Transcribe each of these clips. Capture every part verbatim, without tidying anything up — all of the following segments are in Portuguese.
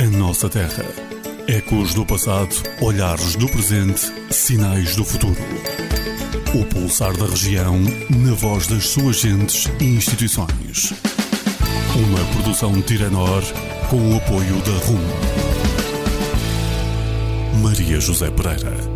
A nossa terra. Ecos do passado, olhares do presente, sinais do futuro. O pulsar da região, na voz das suas gentes e instituições. Uma produção Tiranor, com o apoio da R U M. Maria José Pereira.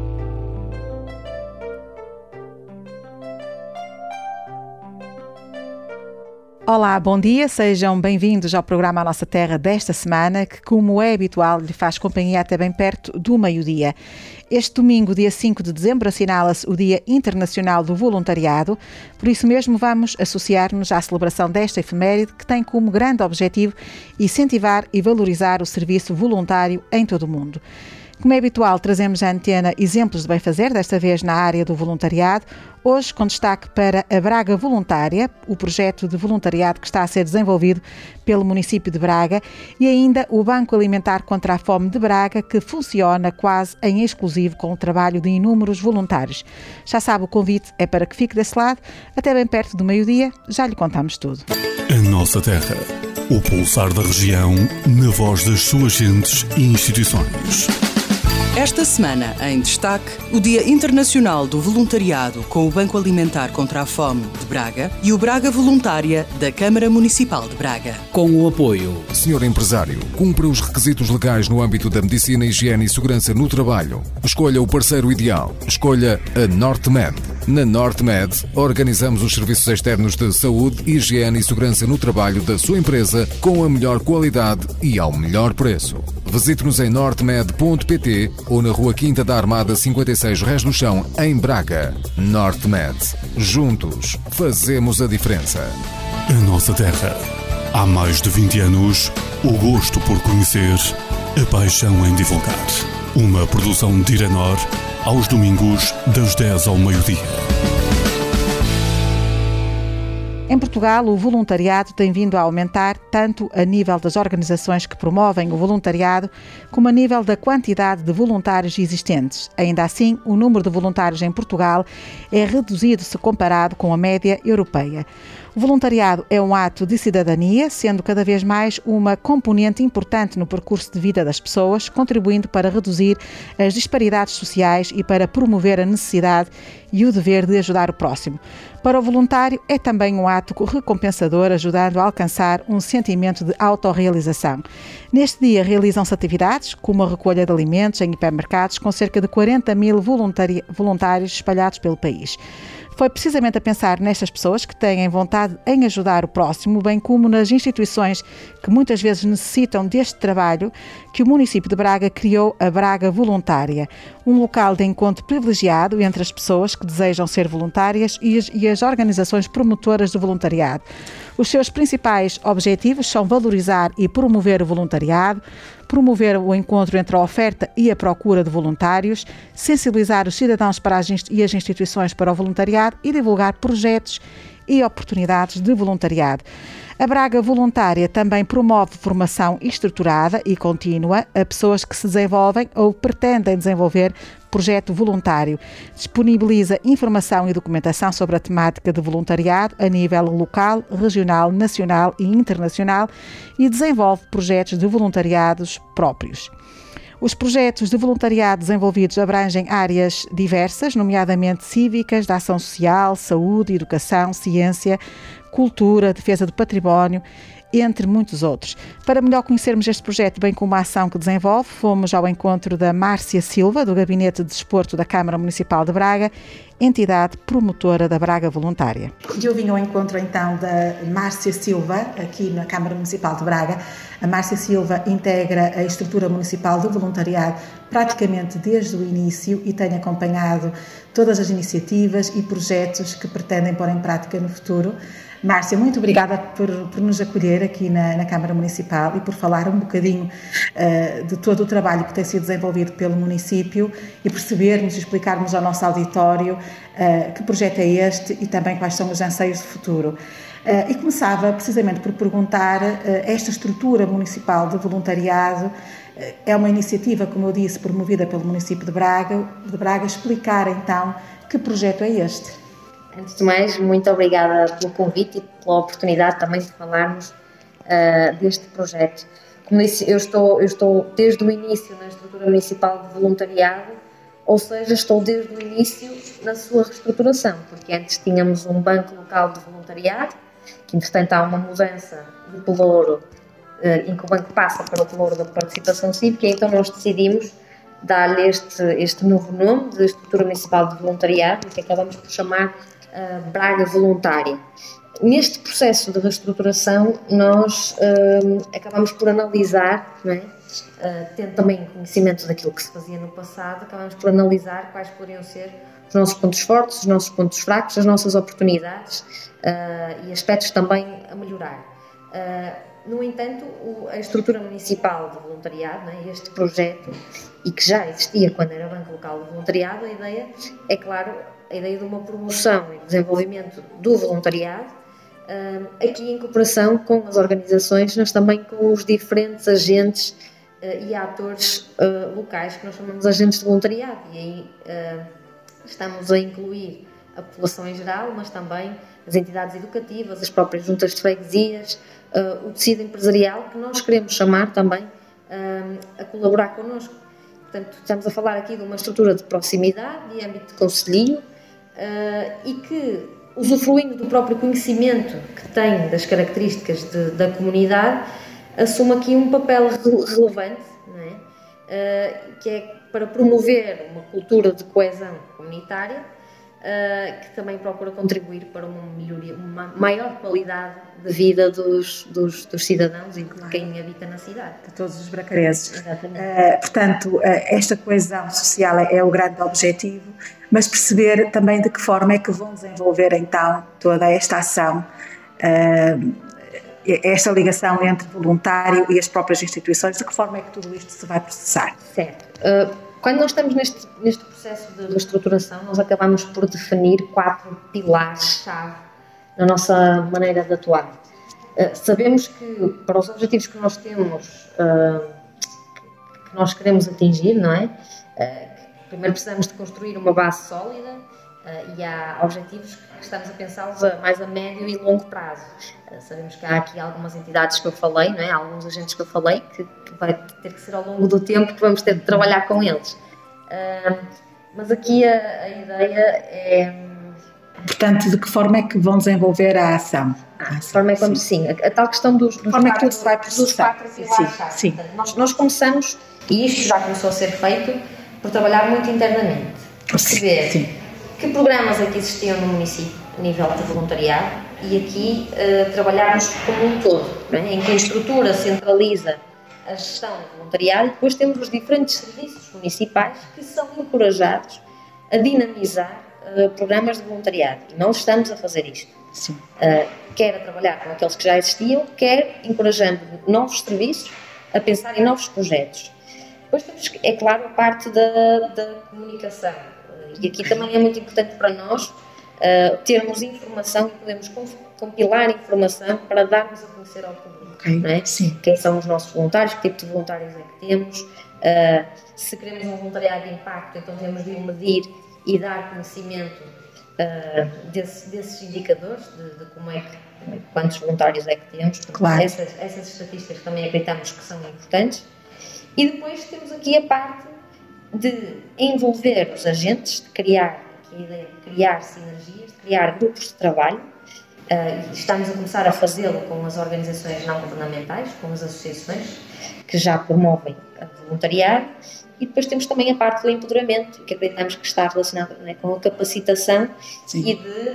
Olá, bom dia, sejam bem-vindos ao programa A Nossa Terra desta semana, que, como é habitual, lhe faz companhia até bem perto do meio-dia. Este domingo, dia cinco de dezembro, assinala-se o Dia Internacional do Voluntariado, por isso mesmo vamos associar-nos à celebração desta efeméride, que tem como grande objetivo incentivar e valorizar o serviço voluntário em todo o mundo. Como é habitual, trazemos à antena exemplos de bem-fazer, desta vez na área do voluntariado, hoje com destaque para a Braga Voluntária, o projeto de voluntariado que está a ser desenvolvido pelo município de Braga, e ainda o Banco Alimentar contra a Fome de Braga, que funciona quase em exclusivo com o trabalho de inúmeros voluntários. Já sabe, o convite é para que fique desse lado, até bem perto do meio-dia, já lhe contamos tudo. A nossa terra, o pulsar da região, na voz das suas gentes e instituições. Esta semana, em destaque, o Dia Internacional do Voluntariado com o Banco Alimentar contra a Fome de Braga e o Braga Voluntária da Câmara Municipal de Braga. Com o apoio. Senhor empresário, cumpra os requisitos legais no âmbito da medicina, higiene e segurança no trabalho. Escolha o parceiro ideal. Escolha a NorteMed. Na NorteMed, organizamos os serviços externos de saúde, higiene e segurança no trabalho da sua empresa com a melhor qualidade e ao melhor preço. Visite-nos em nortemed ponto pt ou na Rua Quinta da Armada cinquenta e seis, Rés do Chão, em Braga. NorteMed. Juntos, fazemos a diferença. A nossa terra. Há mais de vinte anos, o gosto por conhecer, a paixão em divulgar. Uma produção de Tiranor, aos domingos, das dez ao meio-dia. Em Portugal, o voluntariado tem vindo a aumentar tanto a nível das organizações que promovem o voluntariado, como a nível da quantidade de voluntários existentes. Ainda assim, o número de voluntários em Portugal é reduzido se comparado com a média europeia. O voluntariado é um ato de cidadania, sendo cada vez mais uma componente importante no percurso de vida das pessoas, contribuindo para reduzir as disparidades sociais e para promover a necessidade e o dever de ajudar o próximo. Para o voluntário, é também um ato recompensador, ajudando a alcançar um sentimento de autorrealização. Neste dia realizam-se atividades, como a recolha de alimentos em hipermercados, com cerca de quarenta mil voluntari- voluntários espalhados pelo país. Foi precisamente a pensar nestas pessoas que têm vontade em ajudar o próximo, bem como nas instituições que muitas vezes necessitam deste trabalho, que o município de Braga criou a Braga Voluntária, um local de encontro privilegiado entre as pessoas que desejam ser voluntárias e as, e as organizações promotoras do voluntariado. Os seus principais objetivos são valorizar e promover o voluntariado, promover o encontro entre a oferta e a procura de voluntários, sensibilizar os cidadãos para as inst- e as instituições para o voluntariado e divulgar projetos e oportunidades de voluntariado. A Braga Voluntária também promove formação estruturada e contínua a pessoas que se desenvolvem ou pretendem desenvolver projeto voluntário. Disponibiliza informação e documentação sobre a temática de voluntariado a nível local, regional, nacional e internacional e desenvolve projetos de voluntariados próprios. Os projetos de voluntariado desenvolvidos abrangem áreas diversas, nomeadamente cívicas, de ação social, saúde, educação, ciência, cultura, defesa do património, entre muitos outros. Para melhor conhecermos este projeto, bem como a ação que desenvolve, fomos ao encontro da Márcia Silva, do Gabinete de Desporto da Câmara Municipal de Braga, entidade promotora da Braga Voluntária. Eu vim ao encontro então da Márcia Silva, aqui na Câmara Municipal de Braga. A Márcia Silva integra a estrutura municipal do voluntariado praticamente desde o início e tem acompanhado todas as iniciativas e projetos que pretendem pôr em prática no futuro. Márcia, muito obrigada por, por nos acolher aqui na, na Câmara Municipal e por falar um bocadinho uh, de todo o trabalho que tem sido desenvolvido pelo município e percebermos e explicarmos ao nosso auditório uh, que projeto é este e também quais são os anseios de futuro. Uh, e começava precisamente por perguntar uh, esta estrutura municipal de voluntariado. uh, é uma iniciativa, como eu disse, promovida pelo município de Braga, de Braga. Explicar então que projeto é este. Antes de mais, muito obrigada pelo convite e pela oportunidade também de falarmos uh, deste projeto. como disse, eu estou, eu estou desde o início na estrutura municipal de voluntariado, ou seja, estou desde o início na sua reestruturação, porque antes tínhamos um banco local de voluntariado, que entretanto há uma mudança de pelouro, em que o banco passa para o pelouro da participação cívica, e então nós decidimos dar-lhe este, este novo nome de estrutura municipal de voluntariado, que acabamos por chamar uh, Braga Voluntária. Neste processo de reestruturação, nós uh, acabamos por analisar, não é? uh, tendo também conhecimento daquilo que se fazia no passado, acabamos por analisar quais poderiam ser os nossos pontos fortes, os nossos pontos fracos, as nossas oportunidades uh, e aspectos também a melhorar. Uh, no entanto, o, a estrutura municipal de voluntariado, não é? Este projeto, e que já existia quando era Banco Local de Voluntariado, a ideia é, claro, a ideia de uma promoção e desenvolvimento do voluntariado, uh, aqui em cooperação com as organizações, mas também com os diferentes agentes uh, e atores uh, locais, que nós chamamos de agentes de voluntariado, e aí uh, estamos a incluir a população em geral, mas também as entidades educativas, as próprias juntas de freguesias, uh, o tecido empresarial, que nós queremos chamar também uh, a colaborar connosco. Portanto, estamos a falar aqui de uma estrutura de proximidade, de âmbito de concelho, uh, e que, usufruindo do próprio conhecimento que tem das características de, da comunidade, assume aqui um papel re- relevante, não é? uh, que é para promover uma cultura de coesão comunitária, uh, que também procura contribuir para uma melhoria, uma maior qualidade de vida dos, dos, dos cidadãos e de quem habita na cidade. De todos os bracarenses. Exatamente. Uh, portanto, uh, esta coesão social é, é o grande objetivo, mas perceber também de que forma é que vão desenvolver então toda esta ação, uh, esta ligação entre voluntário e as próprias instituições, de que forma é que tudo isto se vai processar? Certo. Uh, quando nós estamos neste, neste processo de reestruturação, nós acabamos por definir quatro pilares-chave na nossa maneira de atuar. Uh, sabemos que para os objetivos que nós temos, uh, que nós queremos atingir, não é? Uh, primeiro precisamos de construir uma base sólida, uh, e há objetivos que estamos a pensá-los a mais a médio e longo prazo. Uh, sabemos que há aqui algumas entidades que eu falei, não é? Há alguns agentes que eu falei, que, que vai ter que ser ao longo do tempo que vamos ter de trabalhar com eles. Uh, mas aqui a, a ideia é... Portanto, de que forma é que vão desenvolver a ação? Ah, de forma é como sim, a, a tal questão dos, dos forma quatro, é que tudo vai dos quatro pilares. Sim, sim. Nós, nós começamos, e isto já começou a ser feito, por trabalhar muito internamente. Perceber sim. que programas é que existiam no município a nível de voluntariado e aqui uh, trabalharmos como um todo, não é? Em que a estrutura centraliza a gestão do voluntariado e depois temos os diferentes serviços municipais que são encorajados a dinamizar uh, programas de voluntariado. E nós estamos a fazer isto. Sim. Uh, quer a trabalhar com aqueles que já existiam, quer encorajando novos serviços a pensar em novos projetos. Depois temos, é claro, a parte da, da comunicação. E aqui também é muito importante para nós uh, termos informação e podemos compilar informação para darmos a conhecer ao público. Okay. Não é? Sim. Quem são os nossos voluntários, que tipo de voluntários é que temos, uh, se queremos um voluntariado de impacto, então temos de o medir e dar conhecimento uh, desse, desses indicadores, de, de como é que, quantos voluntários é que temos. Claro. Essas, essas estatísticas também acreditamos que são importantes. E depois temos aqui a parte de envolver os agentes, de criar, aqui a ideia de criar sinergias, de criar grupos de trabalho. Uh, estamos a começar a fazê-lo com as organizações não governamentais, com as associações que já promovem a voluntariado. E depois temos também a parte do empoderamento, que acreditamos que está relacionada, não é, com a capacitação. Sim. E de uh,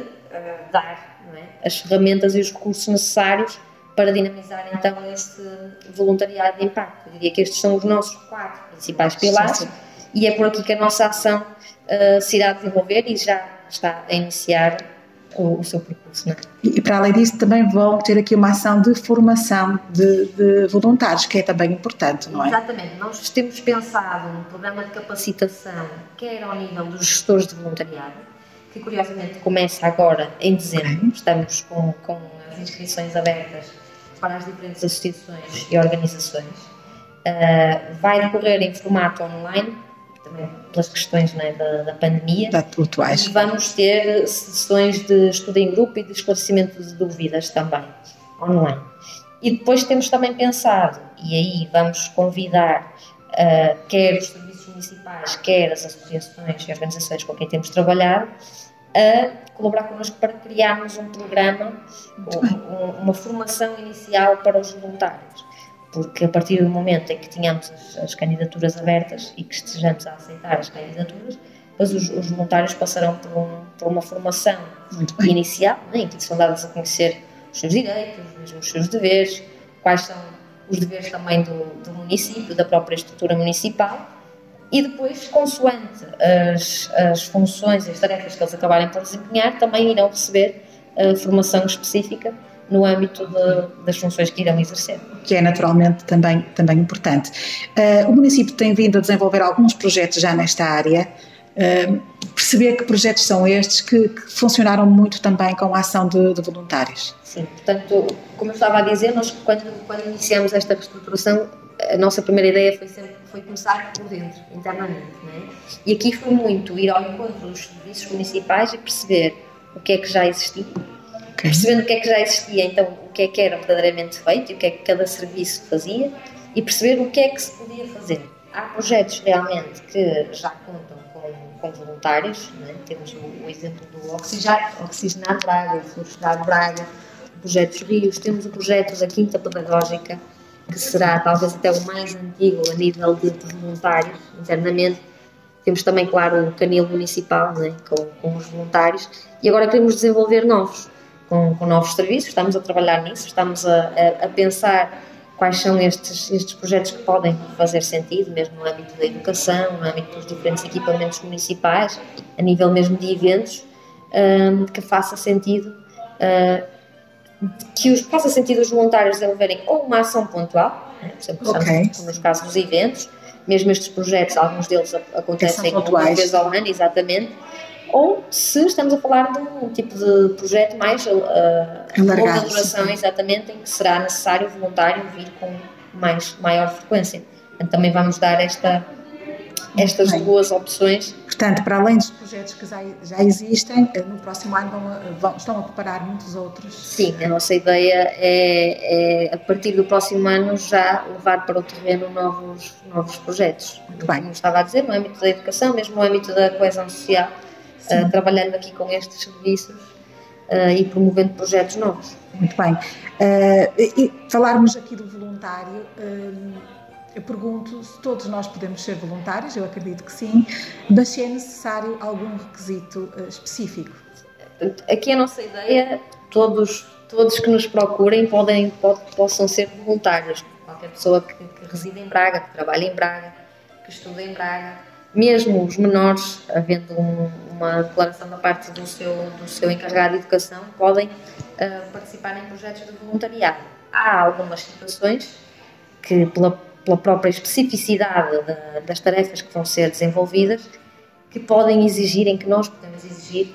dar, não é, as ferramentas e os recursos necessários para dinamizar então esse voluntariado de impacto. Eu diria que estes são os nossos quatro principais pilares, sim, sim. E é por aqui que a nossa ação uh, se irá desenvolver e já está a iniciar o, o seu percurso. Não é? E, e para além disso também vão ter aqui uma ação de formação de, de voluntários, que é também importante, não é? Exatamente. Nós temos pensado num programa de capacitação, quer ao nível dos gestores de voluntariado, que curiosamente começa agora em dezembro. Okay. Estamos com, com as inscrições abertas para as diferentes associações e organizações. Uh, vai decorrer em formato online, também pelas questões, não é, da, da pandemia. Da atuais. E vamos ter sessões de estudo em grupo e de esclarecimento de dúvidas também, online. E depois temos também pensado, e aí vamos convidar uh, quer os serviços municipais, quer as associações e organizações com quem temos trabalhado, a colaborar connosco para criarmos um programa, um, uma formação inicial para os voluntários. Porque a partir do momento em que tínhamos as, as candidaturas abertas e que estejamos a aceitar as candidaturas, depois os, os voluntários passarão por, um, por uma formação inicial, né, em que são dados a conhecer os seus direitos, mesmo os seus deveres, quais são os deveres também do, do município, da própria estrutura municipal, e depois, consoante as, as funções e as tarefas que eles acabarem por desempenhar, também irão receber uh, formação específica no âmbito de, das funções que irão exercer. Que é naturalmente também, também importante. Uh, o município tem vindo a desenvolver alguns projetos já nesta área. Uh, perceber que projetos são estes que, que funcionaram muito também com a ação de, de voluntários. Sim, portanto, como eu estava a dizer, nós quando, quando iniciamos esta reestruturação, a nossa primeira ideia foi sempre foi começar por dentro, internamente, não é? E aqui foi muito ir ao encontro dos serviços municipais e perceber o que é que já existia. Okay. Percebendo o que é que já existia, então o que é que era verdadeiramente feito e o que é que cada serviço fazia, e perceber o que é que se podia fazer. Há projetos realmente que já contam com, com voluntários, não é? Temos o, o exemplo do Oxigenar Braga, o Florestar Braga, o projeto dos Rios, temos o projeto da Quinta Pedagógica, que será talvez até o mais antigo a nível de, de voluntários internamente. Temos também, claro, o canil municipal, não é? com, com os voluntários, e agora queremos desenvolver novos. Com, com novos serviços, estamos a trabalhar nisso, estamos a, a, a pensar quais são estes, estes projetos que podem fazer sentido, mesmo no âmbito da educação, no âmbito dos diferentes equipamentos municipais, a nível mesmo de eventos, um, que faça sentido, uh, que os, faça sentido os voluntários desenvolverem ou uma ação pontual, né? Por exemplo, okay. Como nos casos dos eventos, mesmo estes projetos, alguns deles acontecem uma vez ao ano, exatamente, ou se estamos a falar de um tipo de projeto mais uh, longa duração, exatamente, em que será necessário o voluntário vir com mais, maior frequência. Portanto, também vamos dar esta, estas Bem, duas opções. Portanto, para além dos projetos que já, já existem, no próximo ano vão, vão, estão a preparar muitos outros? Sim, a nossa ideia é, é, a partir do próximo ano, já levar para o terreno novos, novos projetos. Muito bem. Como estava a dizer, no âmbito da educação, mesmo no âmbito da coesão social, Uh, trabalhando aqui com estes serviços uh, e promovendo projetos novos. Muito bem. Uh, e falarmos aqui do voluntário, uh, eu pergunto se todos nós podemos ser voluntários, eu acredito que sim, mas se é necessário algum requisito uh, específico? Aqui a nossa ideia, todos, todos que nos procurem podem, pode, possam ser voluntários. Qualquer pessoa que, que reside em Braga, que trabalha em Braga, que estuda em Braga, mesmo os menores, havendo um, uma declaração da parte do seu, do seu encarregado de educação, podem uh, participar em projetos de voluntariado. Há algumas situações que, pela, pela própria especificidade da, das tarefas que vão ser desenvolvidas, que podem exigir, em que nós podemos exigir,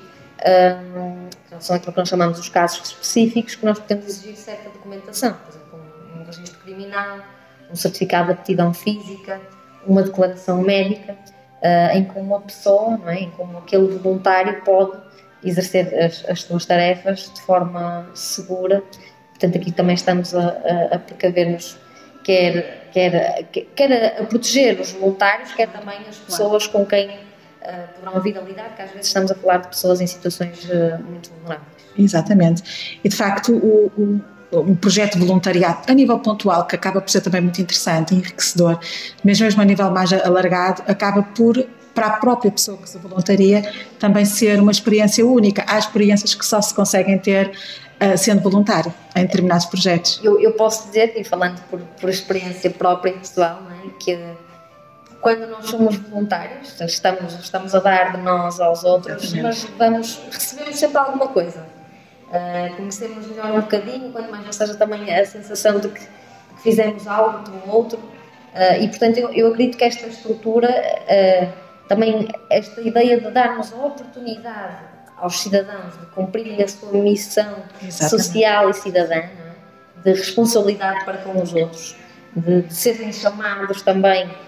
um, que são aquilo que nós chamamos os casos específicos, que nós podemos exigir certa documentação, por exemplo, um, um registro criminal, um certificado de aptidão física, uma declaração médica, Uh, em como uma pessoa, não é? Em como aquele voluntário pode exercer as, as suas tarefas de forma segura. Portanto, aqui também estamos a, a, a precaver-nos, quer, quer, quer a proteger os voluntários, quer também as pessoas com quem uh, poderão vir a lidar, porque às vezes estamos a falar de pessoas em situações uh, muito vulneráveis. Exatamente. E, de facto, o, o um projeto de voluntariado a nível pontual, que acaba por ser também muito interessante, enriquecedor, mas mesmo a nível mais alargado, acaba por, para a própria pessoa que se voluntaria, também ser uma experiência única. Há experiências que só se conseguem ter uh, sendo voluntário em determinados projetos. Eu, eu posso dizer, e falando por, por experiência própria e pessoal, não é, que quando nós somos voluntários, estamos, estamos a dar de nós aos outros, mas vamos, recebemos sempre alguma coisa. Uh, conhecemos melhor um bocadinho, quanto mais não seja também a sensação de que, que fizemos algo de um outro, uh, e portanto eu, eu acredito que esta estrutura, uh, também esta ideia de darmos a oportunidade aos cidadãos de cumprirem a sua missão Exatamente. Social e cidadã, de responsabilidade para com os outros, de, de serem chamados também uh,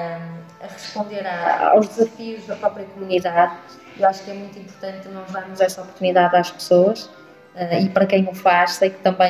a responder a, aos desafios da própria comunidade. Eu acho que é muito importante nós darmos essa oportunidade às pessoas. Uh, e para quem o faz, sei que também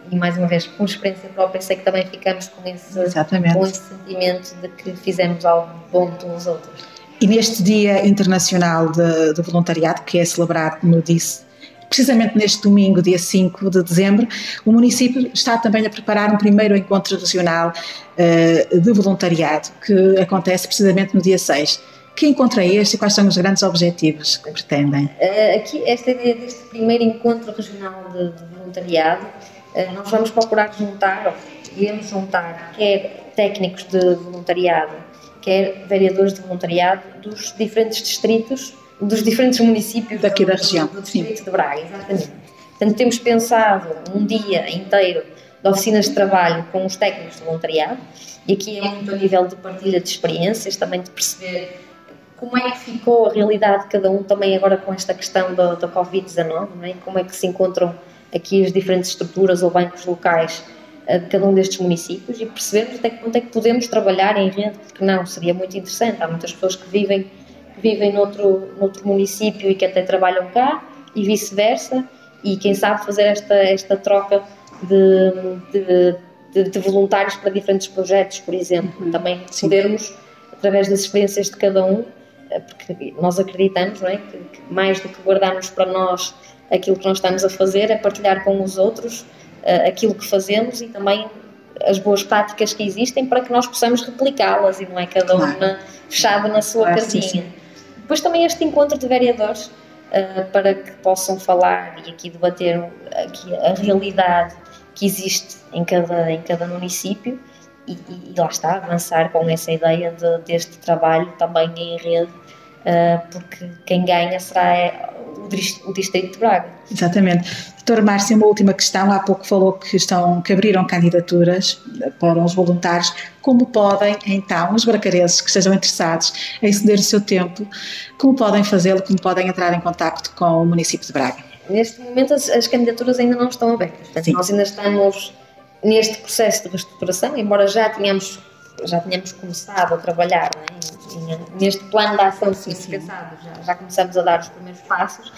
e mais uma vez, por experiência própria, sei que também ficamos com esse, com esse sentimento de que fizemos algo bom pelos outros. E neste Dia Internacional de, de Voluntariado, que é celebrado, como eu disse, precisamente neste domingo, dia cinco de dezembro, o município está também a preparar um primeiro encontro regional uh, de voluntariado, que acontece precisamente no dia seis. Que encontro é este e quais são os grandes objetivos que pretendem? Uh, aqui, esta ideia deste primeiro encontro regional de, de voluntariado, uh, nós vamos procurar juntar, ou iremos juntar, quer técnicos de voluntariado, quer vereadores de voluntariado dos diferentes distritos, dos diferentes municípios daqui do, da região, do, do distrito sim. de Braga, exatamente. Portanto, temos pensado um dia inteiro de oficinas de trabalho com os técnicos de voluntariado, e aqui é muito a nível de partilha de experiências, também de perceber como é que ficou a realidade de cada um, também agora com esta questão da, da covid dezanove, não é? Como é que se encontram aqui as diferentes estruturas ou bancos locais de cada um destes municípios, e percebermos até que ponto é que podemos trabalhar em rede, porque não, seria muito interessante. Há muitas pessoas que vivem, que vivem noutro, noutro município e que até trabalham cá, e vice-versa, e quem sabe fazer esta, esta troca de, de, de, de voluntários para diferentes projetos, por exemplo. Uhum. Também sim. Podermos, através das experiências de cada um, porque nós acreditamos, não é, que, que mais do que guardarmos para nós aquilo que nós estamos a fazer, é partilhar com os outros uh, aquilo que fazemos e também as boas práticas que existem para que nós possamos replicá-las e não é cada uma claro. Fechada na sua claro, casinha. Sim, sim. Depois também este encontro de vereadores uh, para que possam falar e aqui debater aqui a realidade que existe em cada, em cada município e, e, e lá está, avançar com essa ideia de, deste trabalho também em rede, uh, porque quem ganha será o, o Distrito de Braga. Exatamente. Doutora Márcia, uma última questão. Há pouco falou que, estão, que abriram candidaturas para os voluntários. Como podem, então, os bracarenses que estejam interessados em ceder o seu tempo, como podem fazê-lo, como podem entrar em contacto com o município de Braga? Neste momento as, as candidaturas ainda não estão abertas. Portanto, nós ainda estamos neste processo de reestruturação, embora já tenhamos, já tenhamos começado a trabalhar, não é? Neste plano de ação que tínhamos pensado, já, já começamos a dar os primeiros passos.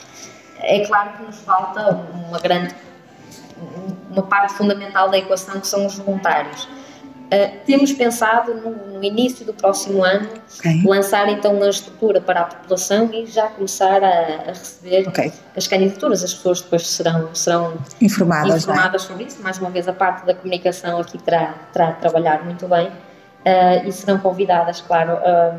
É claro que nos falta uma grande, uma parte fundamental da equação, que são os voluntários. Uh, temos pensado no, no início do próximo ano okay. lançar então uma estrutura para a população e já começar a, a receber okay. as candidaturas. As pessoas depois serão, serão informadas, informadas sobre isso. Mais uma vez, a parte da comunicação aqui terá, terá de trabalhar muito bem uh, e serão convidadas, claro, uh,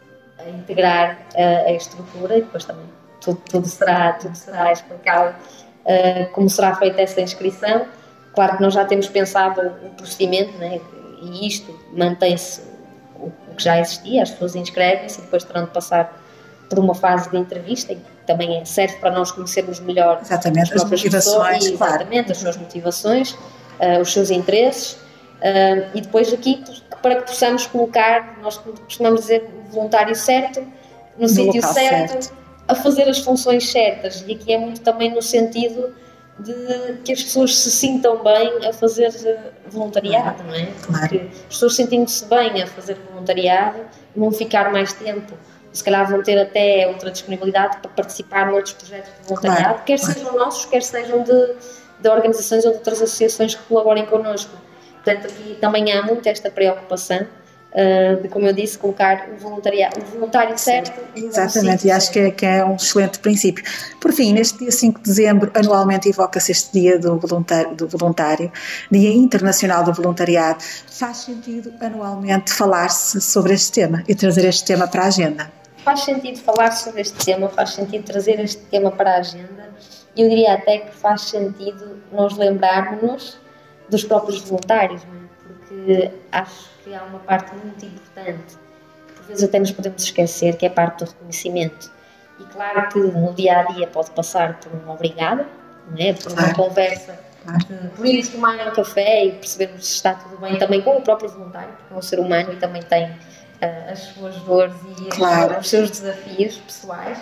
a integrar uh, a estrutura e depois também tudo, tudo, será, tudo será explicado uh, como será feita essa inscrição. Claro que nós já temos pensado o procedimento, né? E isto mantém-se o que já existia, as pessoas inscrevem-se e depois terão de passar por uma fase de entrevista, que também serve para nós conhecermos melhor exatamente, as, as motivações, pessoas, claro. Exatamente, as suas motivações, uh, os seus interesses, uh, e depois aqui para que possamos colocar, nós costumamos dizer, o voluntário certo, no, no sítio certo, certo, a fazer as funções certas, e aqui é muito também no sentido de que as pessoas se sintam bem a fazer voluntariado, não é? Porque claro. As pessoas sentindo-se bem a fazer voluntariado vão ficar mais tempo, se calhar vão ter até outra disponibilidade para participar noutros projetos de voluntariado, claro. Quer claro. Sejam nossos, quer sejam de, de organizações ou de outras associações que colaborem connosco. Portanto, aqui também há muito esta preocupação Uh, de, como eu disse, colocar o, o voluntário certo. Exatamente, e acho que é, que é um excelente princípio. Por fim, neste dia cinco de dezembro, anualmente evoca-se este dia do voluntário, do voluntário, Dia Internacional do Voluntariado. Faz sentido anualmente falar-se sobre este tema e trazer este tema para a agenda? Faz sentido falar sobre este tema, faz sentido trazer este tema para a agenda. Eu diria até que faz sentido nós lembrarmos dos próprios voluntários, não é? Porque acho que há uma parte muito importante que por vezes até nos podemos esquecer, que é a parte do reconhecimento. E claro que no dia a dia pode passar por uma obrigada, não é? Por uma claro. Conversa, claro. De, por irmos tomar um café e percebermos se está tudo bem também com o próprio voluntário, porque é um ser humano e também tem uh, as suas dores e claro. as, os seus desafios pessoais.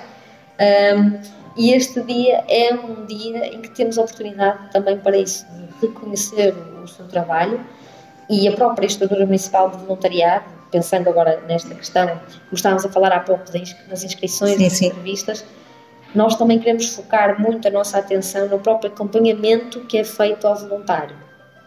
Um, e este dia é um dia em que temos a oportunidade também para isso, de reconhecer o, o seu trabalho. E a própria estrutura municipal de voluntariado, pensando agora nesta questão, como estávamos a falar há pouco das inscrições e das entrevistas, nós também queremos focar muito a nossa atenção no próprio acompanhamento que é feito ao voluntário.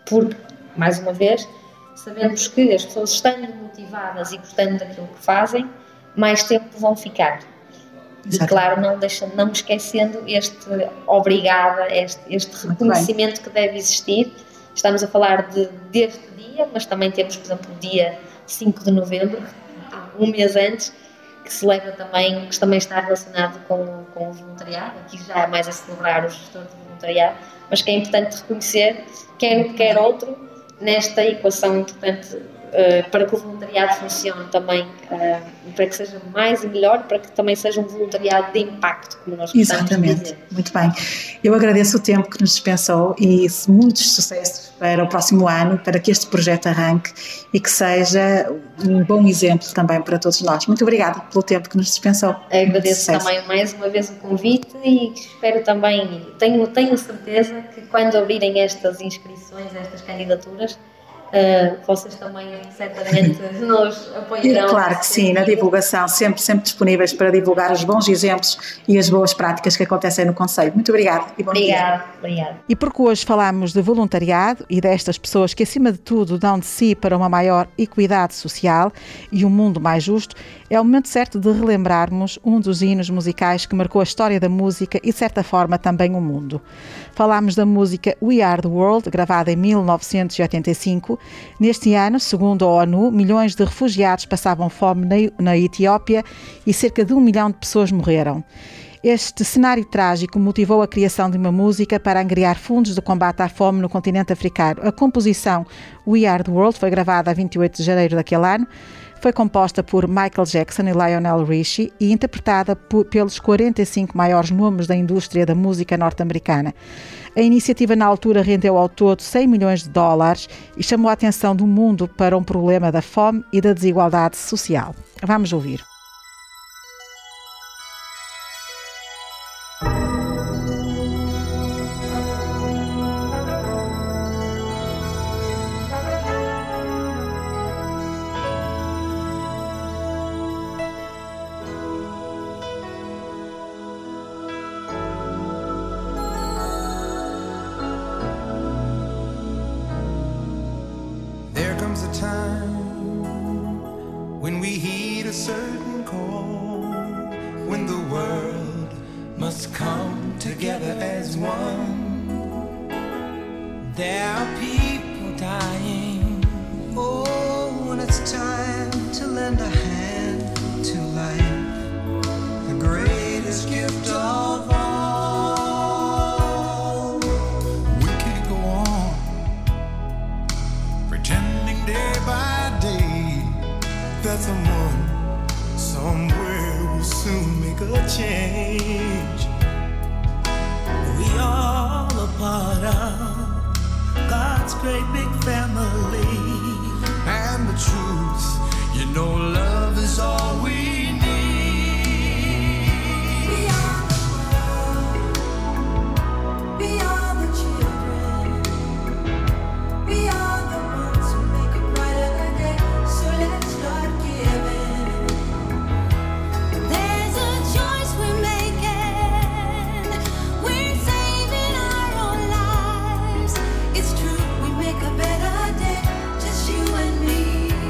porque, mais uma vez, sabemos que as pessoas estando motivadas e gostando daquilo que fazem, mais tempo vão ficar. Exato. E claro, não, deixando, não esquecendo este obrigada, este, este reconhecimento que deve existir. Estamos a falar de, deste dia, mas também temos, por exemplo, o dia cinco de novembro, um mês antes, que se leva também, que também está relacionado com, com o voluntariado, aqui já é mais a celebrar o gestor de voluntariado, mas que é importante reconhecer, quer um, quer outro, nesta equação importante uh, para que o voluntariado funcione também, uh, para que seja mais e melhor, para que também seja um voluntariado de impacto, como nós gostamos de dizer. Exatamente, muito bem. Eu agradeço o tempo que nos dispensou e muitos sucessos para o próximo ano, para que este projeto arranque e que seja um bom exemplo também para todos nós. Muito obrigada pelo tempo que nos dispensou. Agradeço também mais uma vez o convite e espero também, tenho, tenho certeza que quando abrirem estas inscrições, estas candidaturas, Uh, vocês também certamente nos apoiarão. Claro que sim, na divulgação, sempre, sempre disponíveis para divulgar os bons exemplos e as boas práticas que acontecem no Conselho. Muito obrigada e bom obrigada, dia. Obrigada. E porque hoje falámos de voluntariado e destas pessoas que acima de tudo dão de si para uma maior equidade social e um mundo mais justo, é o momento certo de relembrarmos um dos hinos musicais que marcou a história da música e de certa forma também o mundo. Falámos da música We Are The World, gravada em mil novecentos e oitenta e cinco. Neste ano, segundo a ONU, milhões de refugiados passavam fome na Etiópia e cerca de um milhão de pessoas morreram. Este cenário trágico motivou a criação de uma música para angariar fundos de combate à fome no continente africano. A composição We Are The World foi gravada a vinte e oito de janeiro daquele ano. Foi composta por Michael Jackson e Lionel Richie e interpretada por, pelos quarenta e cinco maiores nomes da indústria da música norte-americana. A iniciativa na altura rendeu ao todo cem milhões de dólares e chamou a atenção do mundo para um problema da fome e da desigualdade social. Vamos ouvir. It's true, we make a better day, just you and me.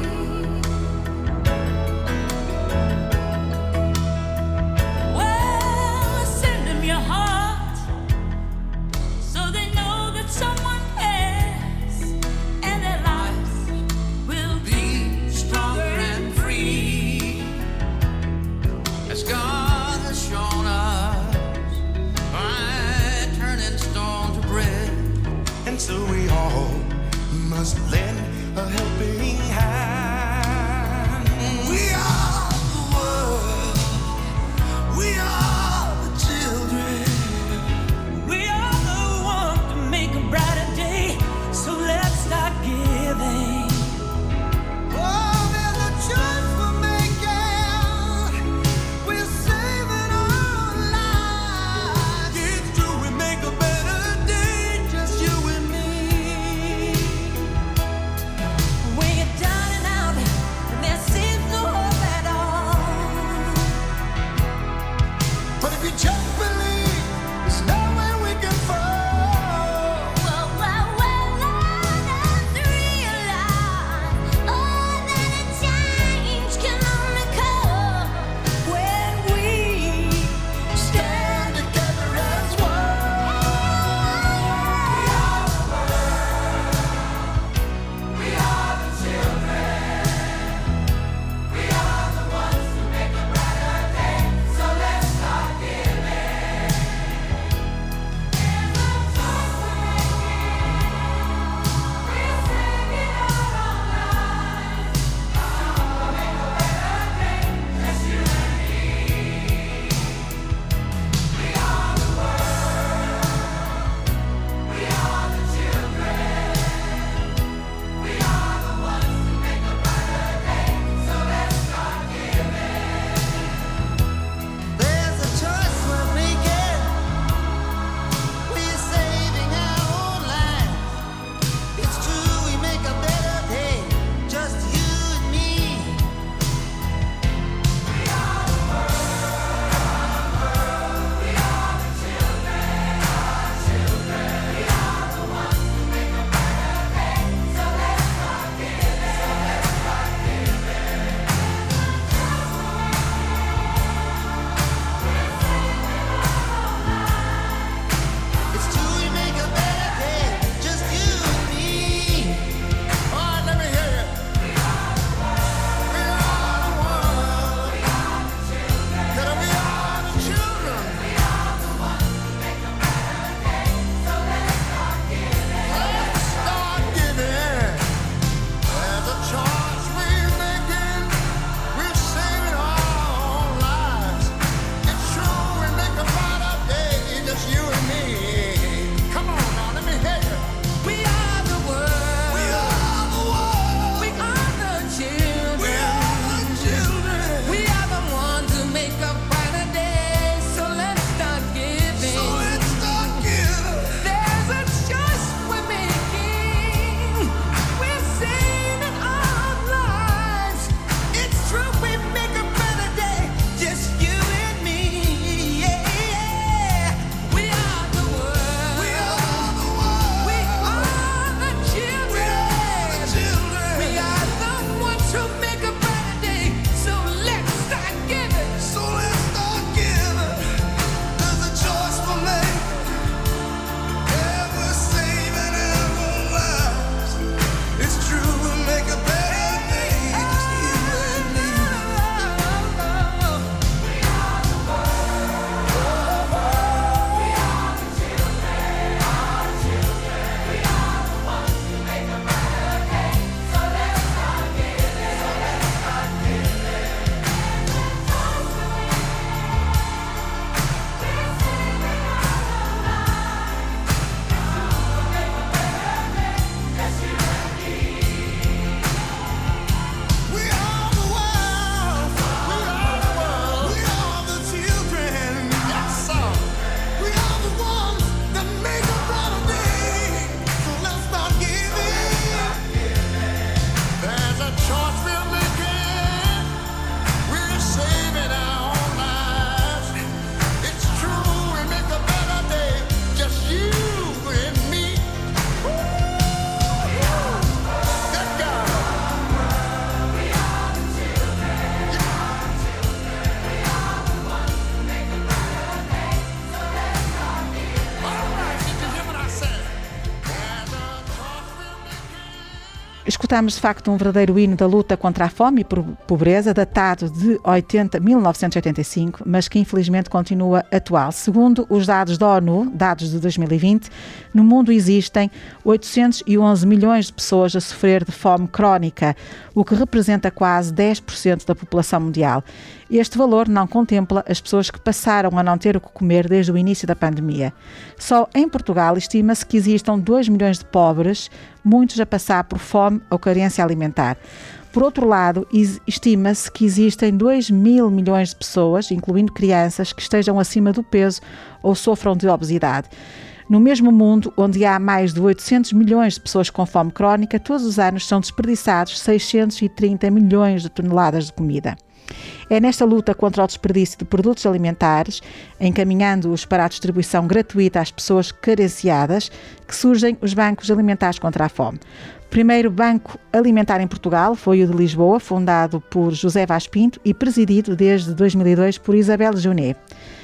escutamos de facto um verdadeiro hino da luta contra a fome e pobreza, datado de mil novecentos e oitenta e cinco, mas que infelizmente continua atual. Segundo os dados da ONU, dados de dois mil e vinte, no mundo existem oitocentos e onze milhões de pessoas a sofrer de fome crónica, o que representa quase dez por cento da população mundial. Este valor não contempla as pessoas que passaram a não ter o que comer desde o início da pandemia. Só em Portugal estima-se que existam dois milhões de pobres, muitos a passar por fome ou carência alimentar. Por outro lado, estima-se que existem dois mil milhões de pessoas, incluindo crianças, que estejam acima do peso ou sofram de obesidade. No mesmo mundo, onde há mais de oitocentos milhões de pessoas com fome crónica, todos os anos são desperdiçados seiscentos e trinta milhões de toneladas de comida. É nesta luta contra o desperdício de produtos alimentares, encaminhando-os para a distribuição gratuita às pessoas carenciadas, que surgem os bancos alimentares contra a fome. O primeiro banco alimentar em Portugal foi o de Lisboa, fundado por José Vaz Pinto e presidido desde dois mil e dois por Isabel Junet.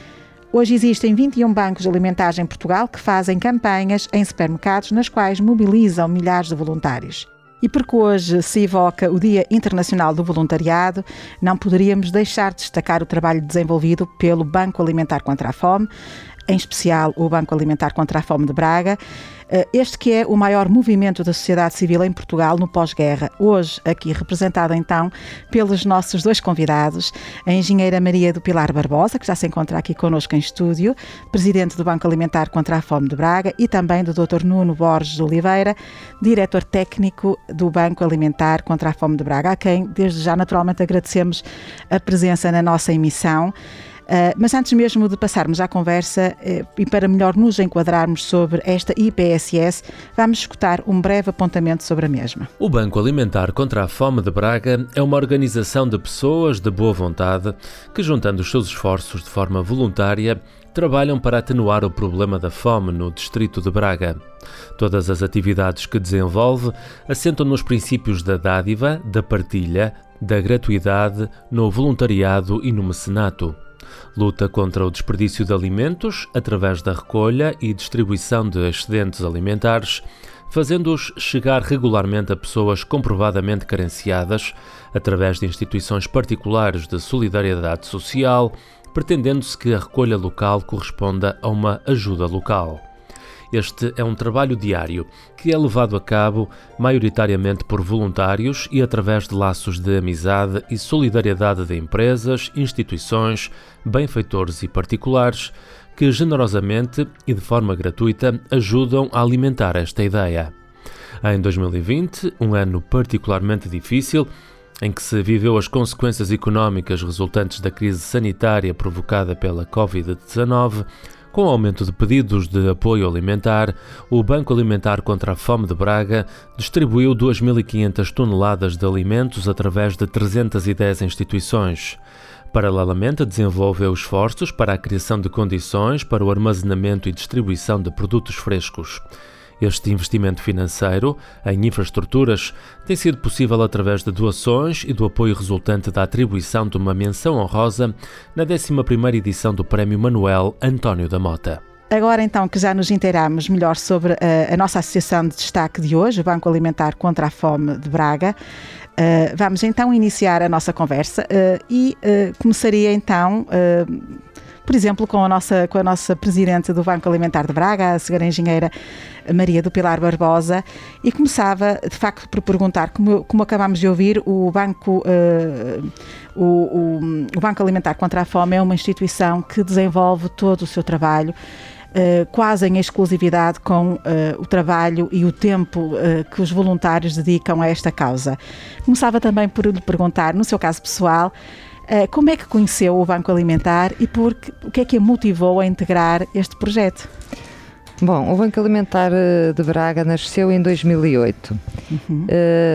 Hoje existem vinte e um bancos alimentares em Portugal que fazem campanhas em supermercados nas quais mobilizam milhares de voluntários. E porque hoje se evoca o Dia Internacional do Voluntariado, não poderíamos deixar de destacar o trabalho desenvolvido pelo Banco Alimentar contra a Fome, em especial o Banco Alimentar contra a Fome de Braga, este que é o maior movimento da sociedade civil em Portugal no pós-guerra. Hoje, aqui representada então pelos nossos dois convidados, a engenheira Maria do Pilar Barbosa, que já se encontra aqui connosco em estúdio, presidente do Banco Alimentar contra a Fome de Braga, e também do doutor Nuno Borges de Oliveira, diretor técnico do Banco Alimentar contra a Fome de Braga, a quem desde já naturalmente agradecemos a presença na nossa emissão. Uh, mas antes mesmo de passarmos à conversa uh, e para melhor nos enquadrarmos sobre esta I P S S, vamos escutar um breve apontamento sobre a mesma. O Banco Alimentar contra a Fome de Braga é uma organização de pessoas de boa vontade que, juntando os seus esforços de forma voluntária, trabalham para atenuar o problema da fome no distrito de Braga. Todas as atividades que desenvolve assentam nos princípios da dádiva, da partilha, da gratuidade, no voluntariado e no mecenato. Luta contra o desperdício de alimentos através da recolha e distribuição de excedentes alimentares, fazendo-os chegar regularmente a pessoas comprovadamente carenciadas através de instituições particulares de solidariedade social, pretendendo-se que a recolha local corresponda a uma ajuda local. Este é um trabalho diário que é levado a cabo maioritariamente por voluntários e através de laços de amizade e solidariedade de empresas, instituições, benfeitores e particulares que generosamente e de forma gratuita ajudam a alimentar esta ideia. Em dois mil e vinte, um ano particularmente difícil, em que se viveu as consequências económicas resultantes da crise sanitária provocada pela covid dezanove, com o aumento de pedidos de apoio alimentar, o Banco Alimentar contra a Fome de Braga distribuiu duas mil e quinhentas toneladas de alimentos através de trezentas e dez instituições. Paralelamente, desenvolveu esforços para a criação de condições para o armazenamento e distribuição de produtos frescos. Este investimento financeiro em infraestruturas tem sido possível através de doações e do apoio resultante da atribuição de uma menção honrosa na décima primeira edição do Prémio Manuel António da Mota. Agora então que já nos inteiramos melhor sobre a, a nossa associação de destaque de hoje, o Banco Alimentar contra a Fome de Braga, uh, vamos então iniciar a nossa conversa uh, e uh, começaria então... Uh, por exemplo, com a, nossa, com a nossa Presidente do Banco Alimentar de Braga, a senhora Engenheira Maria do Pilar Barbosa, e começava, de facto, por perguntar, como, como acabámos de ouvir, o Banco, uh, o, o, o Banco Alimentar contra a Fome é uma instituição que desenvolve todo o seu trabalho, uh, quase em exclusividade com uh, o trabalho e o tempo uh, que os voluntários dedicam a esta causa. Começava também por lhe perguntar, no seu caso pessoal, como é que conheceu o Banco Alimentar e por que, o que é que a motivou a integrar este projeto? Bom, o Banco Alimentar de Braga nasceu em dois mil e oito. Uhum.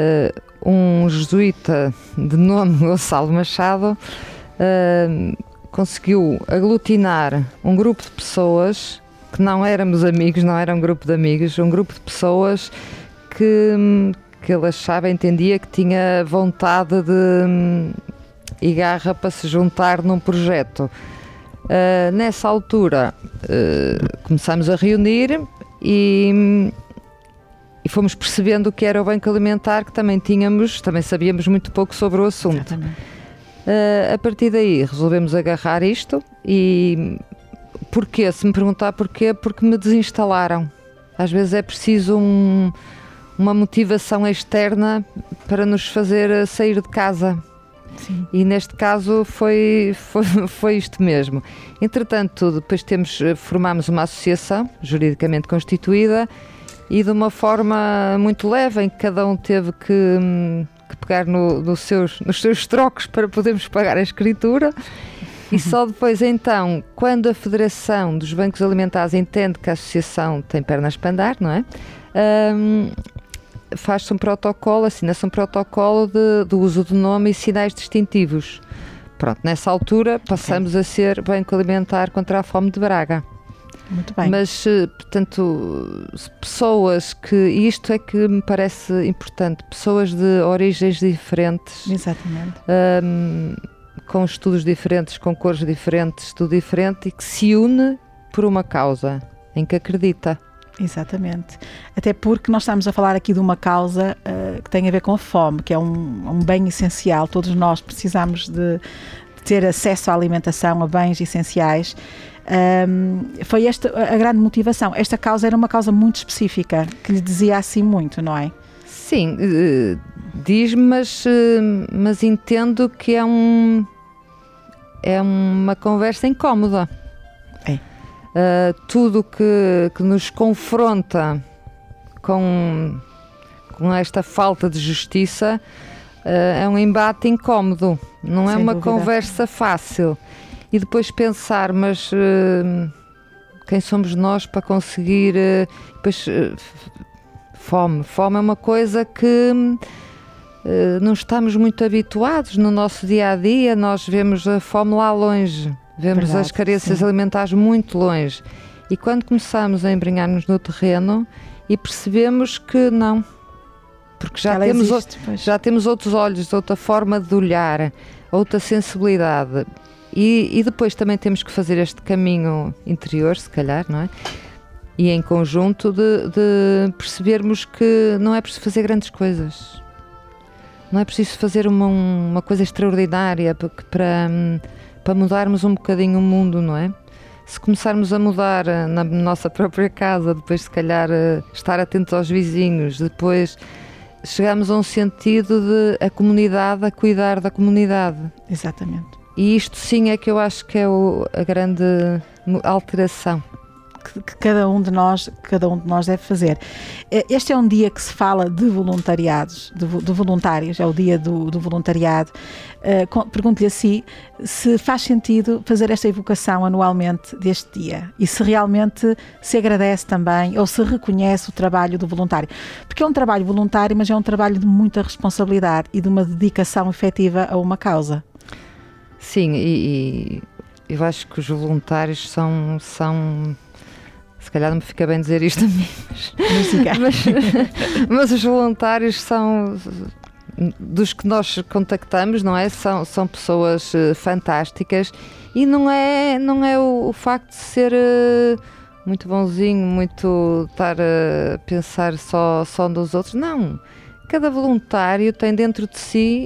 Uh, um jesuíta de nome Gonçalo Machado uh, conseguiu aglutinar um grupo de pessoas que não éramos amigos, não era um grupo de amigos, um grupo de pessoas que, que ele achava, entendia que tinha vontade de... e garra para se juntar num projeto. Uh, nessa altura uh, começámos a reunir e, e fomos percebendo o que era o Banco Alimentar, que também tínhamos, também sabíamos muito pouco sobre o assunto. Uh, a partir daí resolvemos agarrar isto e porquê? Se me perguntar porquê, porque me desinstalaram. Às vezes é preciso um, uma motivação externa para nos fazer sair de casa. Sim. E neste caso foi, foi, foi isto mesmo. Entretanto, depois temos, formámos uma associação juridicamente constituída e de uma forma muito leve, em que cada um teve que, que pegar no, no seus, nos seus trocos para podermos pagar a escritura. E só depois, então, quando a Federação dos Bancos Alimentares entende que a associação tem pernas para andar, não é? Um, faz-se um protocolo, assina-se um protocolo de, do uso do nome e sinais distintivos. Pronto, nessa altura passamos okay. a ser Banco Alimentar contra a Fome de Braga. Muito bem. Mas, portanto, pessoas que, e isto é que me parece importante, pessoas de origens diferentes. Exatamente. Um, com estudos diferentes, com cores diferentes, tudo diferente, e que se une por uma causa em que acredita. Exatamente. Até porque nós estamos a falar aqui de uma causa uh, que tem a ver com a fome, que é um, um bem essencial. Todos nós precisamos de, de ter acesso à alimentação, a bens essenciais. Um, foi esta a grande motivação. Esta causa era uma causa muito específica, que lhe dizia assim muito, não é? Sim, uh, diz-me, mas, uh, mas entendo que é, um, é uma conversa incómoda. É. Uh, tudo que, que nos confronta com, com esta falta de justiça uh, é um embate incómodo, não é uma conversa fácil. E depois pensar, mas uh, quem somos nós para conseguir... Uh, depois, uh, fome. Fome é uma coisa que uh, não estamos muito habituados no nosso dia-a-dia. Nós vemos a fome lá longe. Vemos Verdade, as carências sim. alimentares muito longe. E quando começamos a embrenhar-nos no terreno e percebemos que não. Porque já, temos, existe, o, já temos outros olhos, outra forma de olhar, outra sensibilidade. E, e depois também temos que fazer este caminho interior, se calhar, não é? E em conjunto de, de percebermos que não é preciso fazer grandes coisas. Não é preciso fazer uma, uma coisa extraordinária para, para, para mudarmos um bocadinho o mundo, não é? Se começarmos a mudar na nossa própria casa, depois se calhar estar atentos aos vizinhos, depois chegamos a um sentido de a comunidade a cuidar da comunidade. Exatamente. E isto sim é que eu acho que é o, a grande alteração. Que, que cada um de nós, cada um de nós deve fazer. Este é um dia que se fala de voluntariados, de, de voluntários, é o dia do, do voluntariado. Uh, pergunto-lhe assim, se faz sentido fazer esta evocação anualmente deste dia e se realmente se agradece também ou se reconhece o trabalho do voluntário. Porque é um trabalho voluntário, mas é um trabalho de muita responsabilidade e de uma dedicação efetiva a uma causa. Sim, e, e eu acho que os voluntários são, são, se calhar não me fica bem dizer isto a mim, mas, mas, mas os voluntários são, dos que nós contactamos, não é? São, são pessoas uh, fantásticas e não é, não é o, o facto de ser uh, muito bonzinho, muito estar a pensar só, só nos outros, não. Cada voluntário tem dentro de si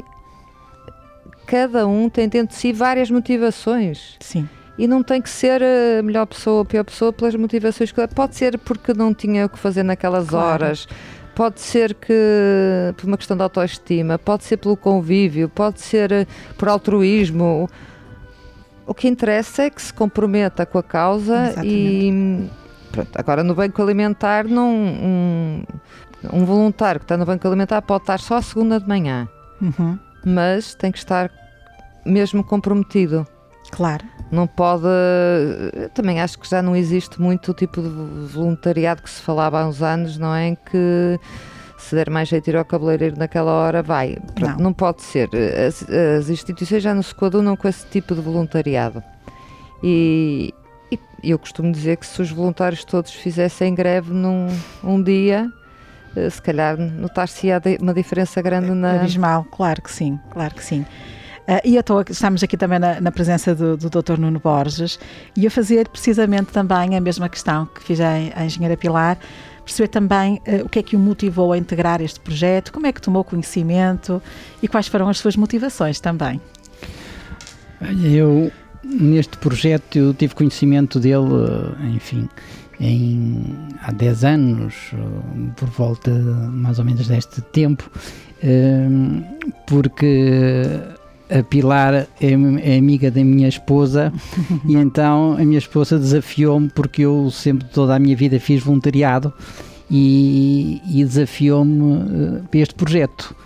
Cada um tem dentro de si várias motivações. Sim. E não tem que ser a melhor pessoa ou a pior pessoa pelas motivações que... Pode ser porque não tinha o que fazer naquelas claro. horas, pode ser que por uma questão de autoestima, pode ser pelo convívio, pode ser por altruísmo. O que interessa é que se comprometa com a causa. Exatamente. E pronto, agora no Banco Alimentar, não, um, um voluntário que está no Banco Alimentar pode estar só a segunda de manhã. Uhum. Mas tem que estar mesmo comprometido. Claro. Não pode... Eu também acho que já não existe muito o tipo de voluntariado que se falava há uns anos, não é? Em que se der mais jeito ir ao cabeleireiro naquela hora, vai. Pronto, não. não pode ser. As, as instituições já não se coadunam com esse tipo de voluntariado. E, e eu costumo dizer que se os voluntários todos fizessem greve num um dia... se calhar notar-se-ia uma diferença grande na... Abismal, claro que sim, claro que sim. Uh, e eu tô, estamos aqui também na, na presença do, do doutor Nuno Borges e a fazer precisamente também a mesma questão que fiz à, à engenheira Pilar, perceber também uh, o que é que o motivou a integrar este projeto, como é que tomou conhecimento e quais foram as suas motivações também. Eu, neste projeto, eu tive conhecimento dele, enfim, em, há dez anos, por volta mais ou menos deste tempo, porque a Pilar é, é amiga da minha esposa e então a minha esposa desafiou-me, porque eu sempre, toda a minha vida, fiz voluntariado e, e desafiou-me para este projeto.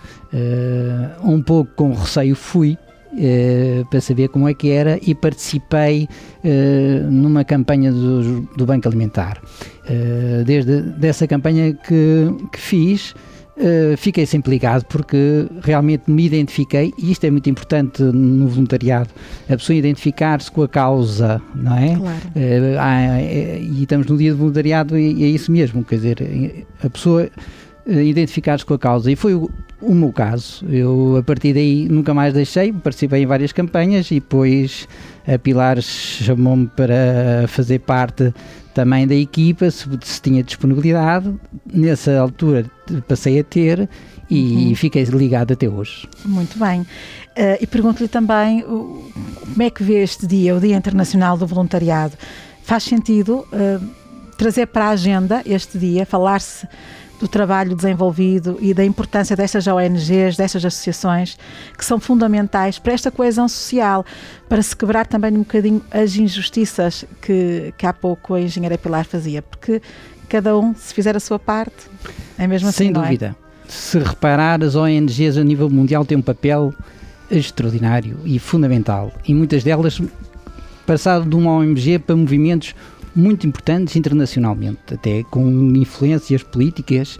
Um pouco com receio fui, Uh, para saber como é que era, e participei uh, numa campanha do, do Banco Alimentar. Uh, desde dessa campanha que, que fiz, uh, fiquei sempre ligado, porque realmente me identifiquei, e isto é muito importante no voluntariado, a pessoa identificar-se com a causa, não é? Claro. Uh, há, é, e estamos no dia de voluntariado e é isso mesmo, quer dizer, a pessoa uh, identificar-se com a causa, e foi o O meu caso. Eu, a partir daí, nunca mais deixei, participei em várias campanhas e depois a Pilar chamou-me para fazer parte também da equipa, se, se tinha disponibilidade. Nessa altura passei a ter e uhum. fiquei ligado até hoje. Muito bem. Uh, e pergunto-lhe também uh, como é que vê este dia, o Dia Internacional do Voluntariado? Faz sentido uh, trazer para a agenda este dia, falar-se do trabalho desenvolvido e da importância destas O N Gs, destas associações, que são fundamentais para esta coesão social, para se quebrar também um bocadinho as injustiças que, que há pouco a engenheira Pilar fazia, porque cada um, se fizer a sua parte, é mesmo assim, sem não é? dúvida. Se reparar, as O N Gs a nível mundial têm um papel extraordinário e fundamental, e muitas delas passaram de uma O N G para movimentos muito importantes internacionalmente, até com influências políticas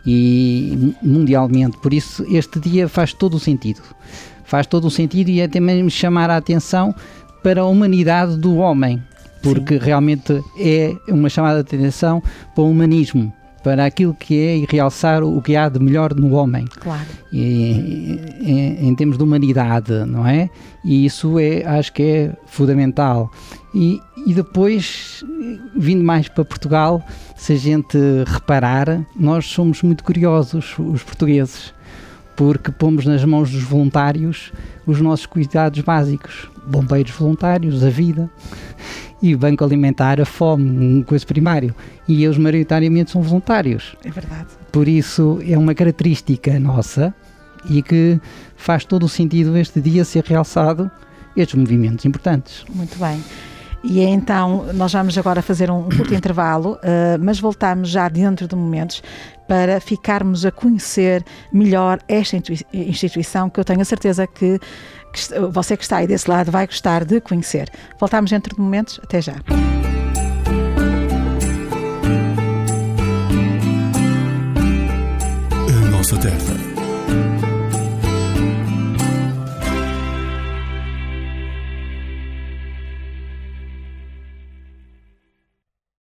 e mundialmente. Por isso este dia faz todo o sentido. Faz todo o sentido e é também chamar a atenção para a humanidade do homem, porque Sim. realmente é uma chamada de atenção para o humanismo, para aquilo que é, e realçar o que há de melhor no homem. Claro. E, em, em termos de humanidade, não é? E isso é, acho que é fundamental. E, e depois, vindo mais para Portugal, se a gente reparar, nós somos muito curiosos, os portugueses, porque pomos nas mãos dos voluntários os nossos cuidados básicos. Bombeiros voluntários, a vida, e Banco Alimentar, a fome, um coisa primário. E eles maioritariamente são voluntários. É verdade. Por isso é uma característica nossa e que faz todo o sentido este dia ser realçado, estes movimentos importantes. Muito bem. E então nós vamos agora fazer um curto intervalo, uh, mas voltamos já dentro de momentos para ficarmos a conhecer melhor esta instituição, que eu tenho a certeza que, que você que está aí desse lado vai gostar de conhecer. Voltamos dentro de momentos, até já. A nossa terra.